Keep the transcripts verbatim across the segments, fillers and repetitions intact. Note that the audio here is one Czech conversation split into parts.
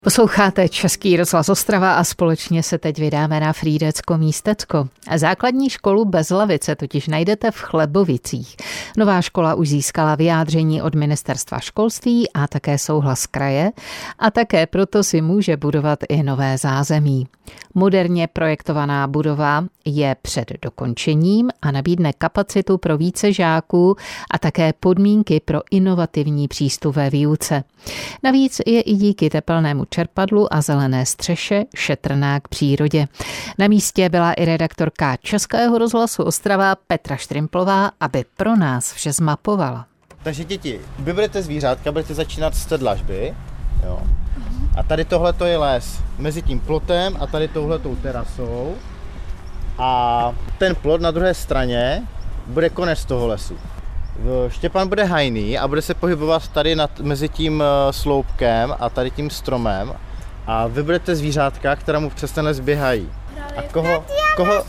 Posloucháte Český rozhlas Ostrava a společně se teď vydáme na Frýdecko místecko. Základní školu Bezlavice totiž najdete v Chlebovicích. Nová škola už získala vyjádření od ministerstva školství a také souhlas kraje a také proto si může budovat i nové zázemí. Moderně projektovaná budova je před dokončením a nabídne kapacitu pro více žáků a také podmínky pro inovativní přístup ve výuce. Navíc je i díky tepelnému čerpadlu a zelené střeše šetrná k přírodě. Na místě byla i redaktorka Českého rozhlasu Ostrava Petra Štrimplová, aby pro nás vše zmapovala. Takže děti, vy budete zvířátka, budete začínat z té dlažby, jo. A tady tohle to je les mezi tím plotem a tady touhletou terasou. A ten plot na druhé straně bude konec toho lesu. Štěpán bude hajný a bude se pohybovat tady nad, mezi tím sloupkem a tady tím stromem. A vy budete zvířátka, která mu přes ten les běhají. A koho, koho,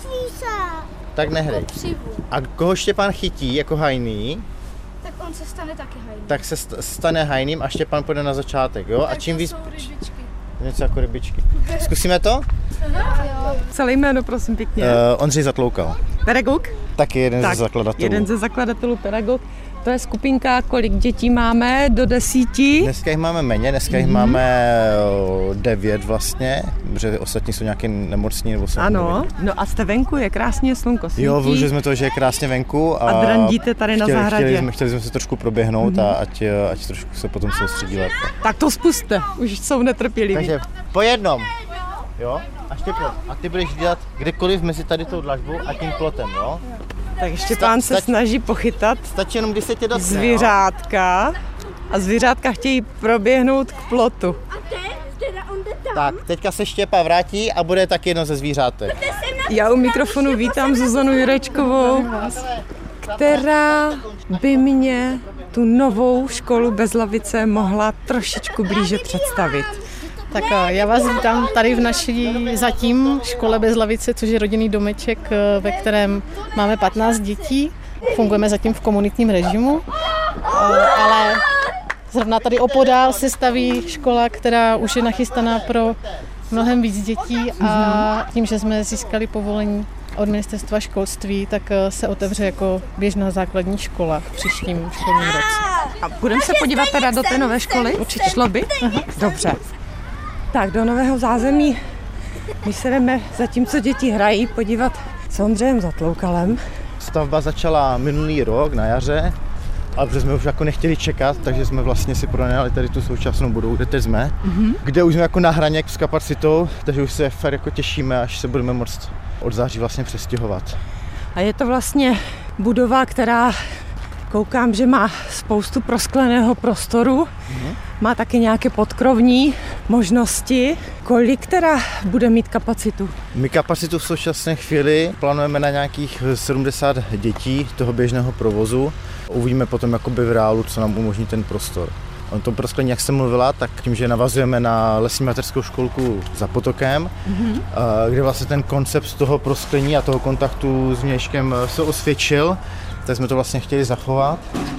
tak nehrej. A koho Štěpán chytí jako hajný, tak on se stane taky hajným. Tak se stane hajným a Štěpán půjde na začátek, jo? A čím víc... Něco jako rybičky. Zkusíme to? Celé jméno, prosím, pěkně. Uh, Ondřej Zatloukal. Pedagog? Taky jeden tak, ze zakladatelů. jeden ze zakladatelů pedagog. To je skupinka, kolik dětí máme do desíti? Dneska jich máme méně, dneska jich mm-hmm. máme devět vlastně, protože ostatní jsou nějaké nemocní nebo jsou Ano, no a jste venku, je krásně, slunko svítí. Jo, využili jsme to, že je krásně venku. A, a drandíte tady chtěli, na zahradě. Chtěli jsme, chtěli jsme se trošku proběhnout mm-hmm. a ať, ať trošku se potom soustředí lépe. Tak to spusťte, už jsou netrpěliví. Takže po jednom, jo? A Štěpko, a ty budeš dělat kdekoliv mezi tady tou dlažbou a tím plotem, jo? Tak Štěpán Sta- se stač- snaží pochytat stačí jenom, když se tě dotkne, zvířátka a zvířátka chtějí proběhnout k plotu. A teď? Teda on jde tam? Tak, teďka se Štěpa vrátí a bude taky jedno ze zvířátek. Já u mikrofonu vítám Zuzanu Jurečkovou, která by mě tu novou školu Bezlavice mohla trošičku blíže představit. Tak já vás vítám tady v naší zatím škole Bezlavice, což je rodinný domeček, ve kterém máme patnáct dětí. Fungujeme zatím v komunitním režimu, ale zrovna tady opodál se staví škola, která už je nachystaná pro mnohem víc dětí a tím, že jsme získali povolení od ministerstva školství, tak se otevře jako běžná základní škola v příštím školním roce. A budeme se podívat teda do té nové školy? Určitě. Šlo by? Aha. Dobře. Tak do nového zázemí, my se jdeme, zatímco děti hrají, podívat s Ondřejem Zatloukalem. Stavba začala minulý rok na jaře, ale protože jsme už jako nechtěli čekat, takže jsme vlastně si pronajali tady tu současnou budovu, kde teď jsme, mm-hmm. kde už jsme jako na hraně s kapacitou, takže už se fakt jako těšíme, až se budeme moct od září vlastně přestěhovat. A je to vlastně budova, která koukám, že má spoustu proskleného prostoru, mm-hmm. má taky nějaké podkrovní možnosti. Kolik teda bude mít kapacitu? My kapacitu v současné chvíli plánujeme na nějakých sedmdesát dětí toho běžného provozu. Uvidíme potom jakoby v reálu, co nám umožní ten prostor. O tom prosklení, jak jsem mluvila, tak tím, že navazujeme na lesní mateřskou školku za potokem, mm-hmm. kde vlastně ten koncept toho prosklení a toho kontaktu s vnějškem se osvědčil, tak jsme to vlastně chtěli zachovat.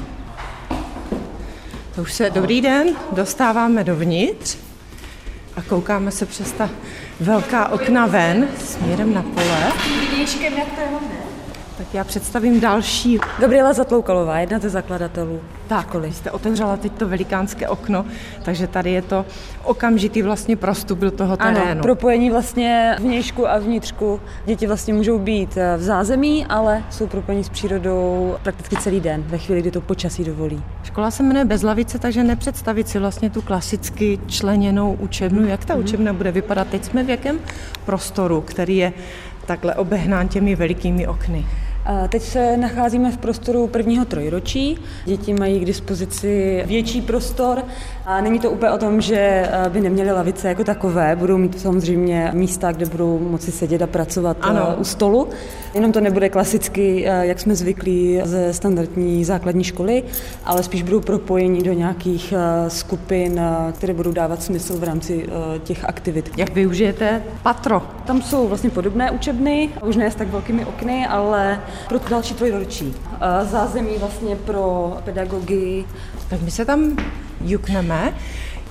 To už se, dobrý den, dostáváme dovnitř a koukáme se přes ta velká okna ven směrem na pole. Vnějškem jak to je hodné. Tak já představím další. Gabriela Zatloukalová, jedna ze zakladatelů tak, školy. Jste otevřela teď to velikánské okno, takže tady je to okamžitý vlastně prostup do toho terénu. Ano, propojení vlastně vnějšku a vnitřku. Děti vlastně můžou být v zázemí, ale jsou propojení s přírodou prakticky celý den, ve chvíli, kdy to počasí dovolí. Škola se jmenuje Bezlavice, takže nepředstavit si vlastně tu klasicky členěnou učebnu. Jak ta učebna bude vypadat? Teď jsme v jakém prostoru, který je takhle obehnán těmi velikými okny? Teď se nacházíme v prostoru prvního trojročí. Děti mají k dispozici větší prostor a není to úplně o tom, že by neměly lavice jako takové. Budou mít samozřejmě místa, kde budou moci sedět a pracovat ano. u stolu. Jenom to nebude klasicky, jak jsme zvyklí ze standardní základní školy, ale spíš budou propojení do nějakých skupin, které budou dávat smysl v rámci těch aktivit. Jak využijete patro? Tam jsou vlastně podobné učebny, už ne s tak velkými okny, ale pro další trojročí. Zázemí vlastně pro pedagogy. Tak my se tam jukneme.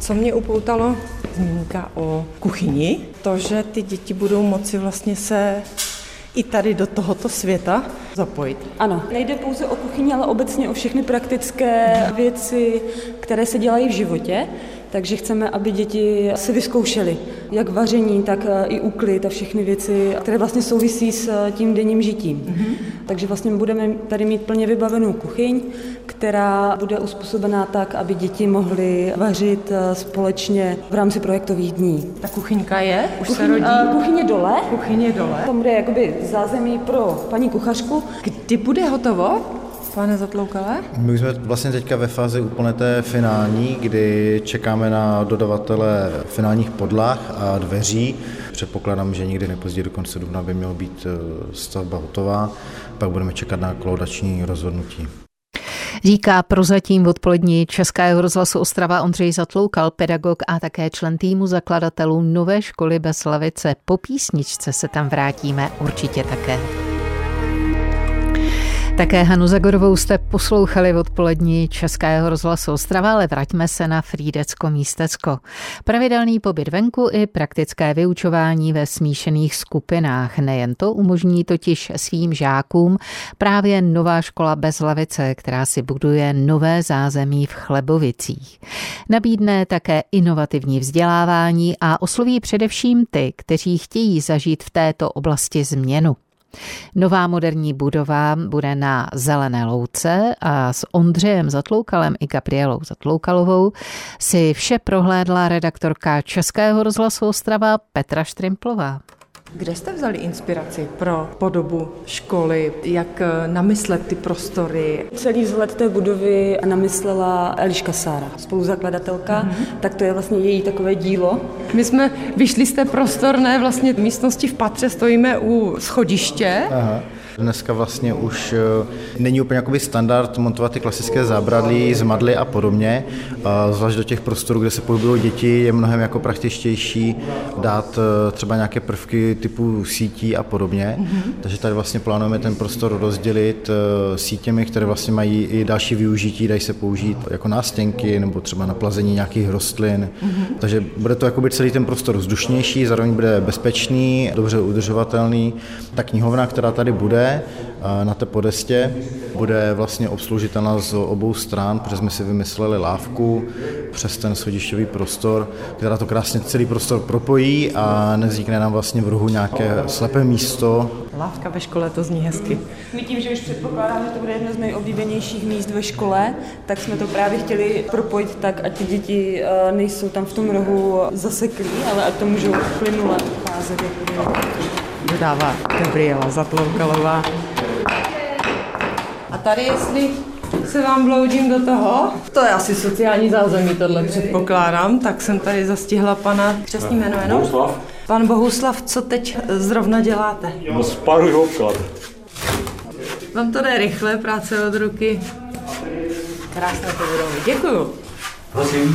Co mě upoutalo, zmínka o kuchyni, to, že ty děti budou moci vlastně se i tady do tohoto světa zapojit. Ano, nejde pouze o kuchyni, ale obecně o všechny praktické věci, které se dělají v životě. Takže chceme, aby děti si vyzkoušely jak vaření, tak i úklid a všechny věci, které vlastně souvisí s tím denním žitím. Mm-hmm. Takže vlastně budeme tady mít plně vybavenou kuchyň, která bude uspůsobená tak, aby děti mohly vařit společně v rámci projektových dní. Ta kuchyňka je? Už Kuchyň, se rodí? Uh, kuchyně dole. Kuchyně dole. Tam bude jakoby zázemí pro paní kuchařku. Kdy bude hotovo? Pane Zatloukale? My jsme vlastně teďka ve fázi úplně té finální, kdy čekáme na dodavatele finálních podlah a dveří. Předpokládám, že někdy nejpozději do konce dubna by měla být stavba hotová, pak budeme čekat na kolaudační rozhodnutí. Říká prozatím v odpolední Českého rozhlasu Ostrava Ondřej Zatloukal, pedagog a také člen týmu zakladatelů Nové školy Bezlavice. Po písničce se tam vrátíme určitě také. Také Hanu Zagorovou jste poslouchali v odpolední Českého rozhlasu Ostrava, ale vraťme se na Frýdecko-Místecko. Pravidelný pobyt venku i praktické vyučování ve smíšených skupinách. Nejen to umožní totiž svým žákům právě Nová škola Bezlavice, která si buduje nové zázemí v Chlebovicích. Nabídne také inovativní vzdělávání a osloví především ty, kteří chtějí zažít v této oblasti změnu. Nová moderní budova bude na Zelené louce a s Ondřejem Zatloukalem i Gabrielou Zatloukalovou si vše prohlédla redaktorka Českého rozhlasu Ostrava Petra Štrimplová. Kde jste vzali inspiraci pro podobu školy, jak namyslet ty prostory? Celý vzhled té budovy namyslela Eliška Sára, spoluzakladatelka, mm-hmm. tak to je vlastně její takové dílo. My jsme vyšli z té prostorné vlastně místnosti v patře, stojíme u schodiště. Aha. Dneska vlastně už není úplně jakoby standard montovat ty klasické zábradlí z madly a podobně. Zvlášť do těch prostorů, kde se pohybují děti, je mnohem jako praktičtější dát třeba nějaké prvky typu sítí a podobně. Mm-hmm. Takže tady vlastně plánujeme ten prostor rozdělit sítěmi, které vlastně mají i další využití, dají se použít jako nástěnky nebo třeba na plazení nějakých rostlin. Mm-hmm. Takže bude to jakoby celý ten prostor vzdušnější, zároveň bude bezpečný, dobře udržovatelný. Ta knihovna, která tady bude na té podestě, bude vlastně obslužitelná z obou stran, protože jsme si vymysleli lávku přes ten schodišťový prostor, která to krásně celý prostor propojí a nevznikne nám vlastně v rohu nějaké slepé místo. Lávka ve škole, to zní hezky. My tím, že už předpokládáme, že to bude jedno z nejoblíbenějších míst ve škole, tak jsme to právě chtěli propojit tak, ať ty děti nejsou tam v tom rohu zaseklí, ale ať to můžou plynule ucházet. Dodává Gabriela Zatloukalová. A tady, jestli se vám bloudím do toho, to je asi sociální zázemí, tohle předpokládám, tak jsem tady zastihla pana, křestní jméno jenom? Bohuslav. Pan Bohuslav, co teď zrovna děláte? Já sparuji obklad. Vám to jde rychle, práce od ruky. Krásné to budou. Děkuju. Prosím.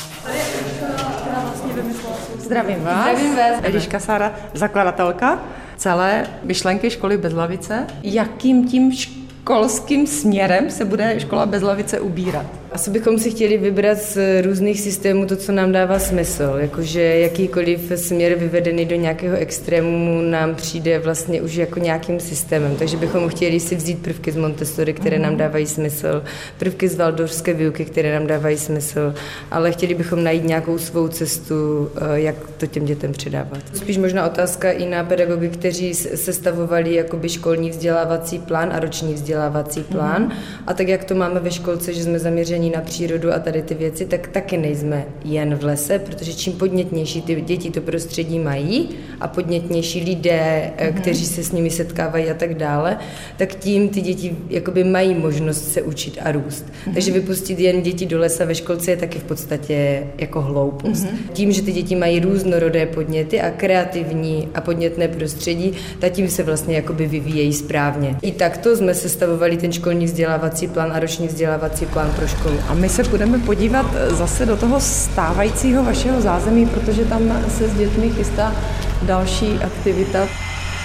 Zdravím vás. Zdravím vás. Eliška Sára, zakladatelka celé myšlenky školy Bezlavice. Jakým tím školským směrem se bude škola Bezlavice ubírat? Asi bychom si chtěli vybrat z různých systémů to, co nám dává smysl. Jakože jakýkoliv směr vyvedený do nějakého extrému nám přijde vlastně už jako nějakým systémem. Takže bychom chtěli si vzít prvky z Montessori, které nám dávají smysl, prvky z waldorfské výuky, které nám dávají smysl, ale chtěli bychom najít nějakou svou cestu, jak to těm dětem předávat. Spíš možná otázka i na pedagogy, kteří sestavovali jakoby školní vzdělávací plán a roční vzdělávací plán. A tak, jak to máme ve školce, že jsme zaměřeni na přírodu a tady ty věci, tak taky nejsme jen v lese, protože čím podnětnější ty děti to prostředí mají a podnětnější lidé, mm-hmm. kteří se s nimi setkávají a tak dále, tak tím ty děti jakoby mají možnost se učit a růst. Mm-hmm. Takže vypustit jen děti do lesa ve školce je taky v podstatě jako hloupost. Mm-hmm. Tím, že ty děti mají různorodé podněty a kreativní a podnětné prostředí, tak tím se vlastně jakoby vyvíjejí správně. I takto jsme sestavovali ten školní vzdělávací plán a roční vzdělávací plán pro školu. A my se budeme podívat zase do toho stávajícího vašeho zázemí, protože tam se s dětmi chystá další aktivita.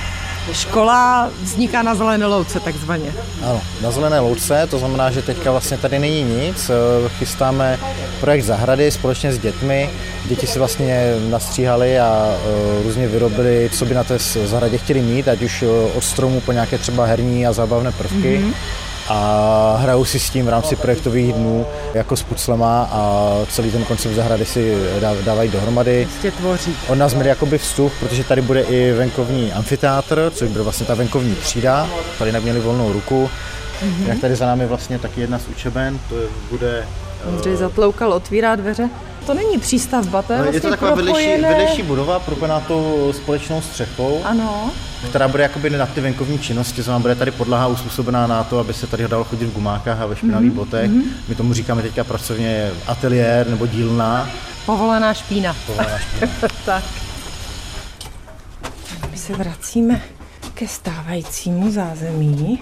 Škola vzniká na zelené louce takzvaně. Ano, na zelené louce, to znamená, že teďka vlastně tady není nic. Chystáme projekt zahrady společně s dětmi. Děti si vlastně nastříhali a různě vyrobili, co by na té zahradě chtěli mít, ať už od stromů po nějaké třeba herní a zábavné prvky. Mm-hmm. A hrajou si s tím v rámci projektových dnů jako s puclema a celý ten koncept zahrady si dávají dohromady. Prostě tvoří. Od nás měli jakoby vstup, protože tady bude i venkovní amfiteátr, což bude vlastně ta venkovní třída. Tady neměli volnou ruku. Mm-hmm. Jak tady za námi vlastně taky jedna z učeben, to bude... Ondřej Zatloukal otvírá dveře. To není přístavba, to je, no, vlastně je to taková vedlejší, vedlejší budova propojená tou společnou střechou, ano. která bude jakoby na ty venkovní činnosti, znamená, bude tady podlaha uspůsobená na to, aby se tady dalo chodit v gumákách a ve špinavých mm-hmm. botech. Mm-hmm. My tomu říkáme teďka pracovně ateliér nebo dílna. Povolená špína. Povolená špína. Tak. My se vracíme ke stávajícímu zázemí.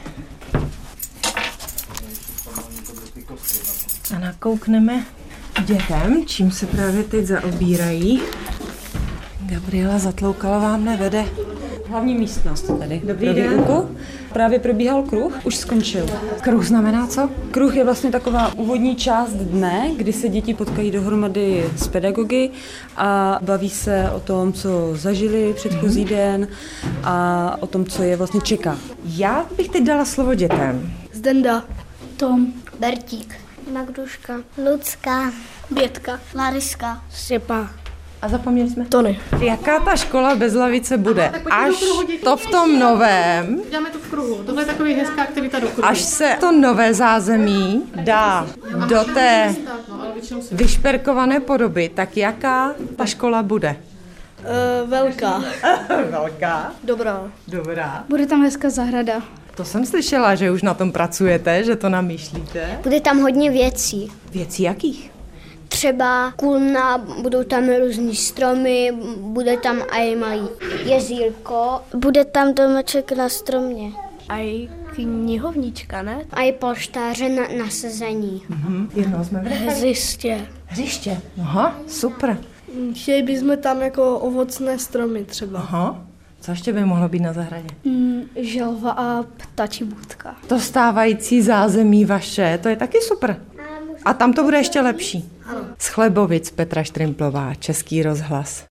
A nakoukneme dětem, čím se právě teď zaobírají. Gabriela Zatloukala vám nevede. Hlavní místnost tady. Dobrý den. Právě probíhal kruh, už skončil. Kruh znamená co? Kruh je vlastně taková úvodní část dne, kdy se děti potkají dohromady s pedagogy a baví se o tom, co zažili předchozí den a o tom, co je vlastně čeká. Já bych teď dala slovo dětem. Zdenda, Tom, Bertík, Magduška, Lucka, Bětka, Lariska, Stěpa. A zapomněli jsme? Tony. Jaká ta škola bez lavice bude? Tak až to v tom novém, Děláme to v kruhu. Tohle je takový hezká aktivita do kruhu. až se to nové zázemí dá do té vyšperkované podoby, tak jaká ta škola bude? Uh, velká. Velká. Dobrá. Dobrá. Bude tam hezká zahrada. To jsem slyšela, že už na tom pracujete, že to namýšlíte. Bude tam hodně věcí. Věcí jakých? Třeba kulna, budou tam různý stromy, bude tam i malý jezírko. Bude tam domeček na stromě. A i knihovnička, ne? A i polštáře na, na sezení. Mhm. Jednou jsme v Hřiště. Hřiště. Aha, super. Chtěli bychom tam jako ovocné stromy třeba. Aha. Co ještě by mohlo být na zahradě? Mm, želva a ptačí budka. To stávající zázemí vaše, to je taky super. A tam to bude ještě lepší. Z Chlebovic Petra Štrimplová, Český rozhlas.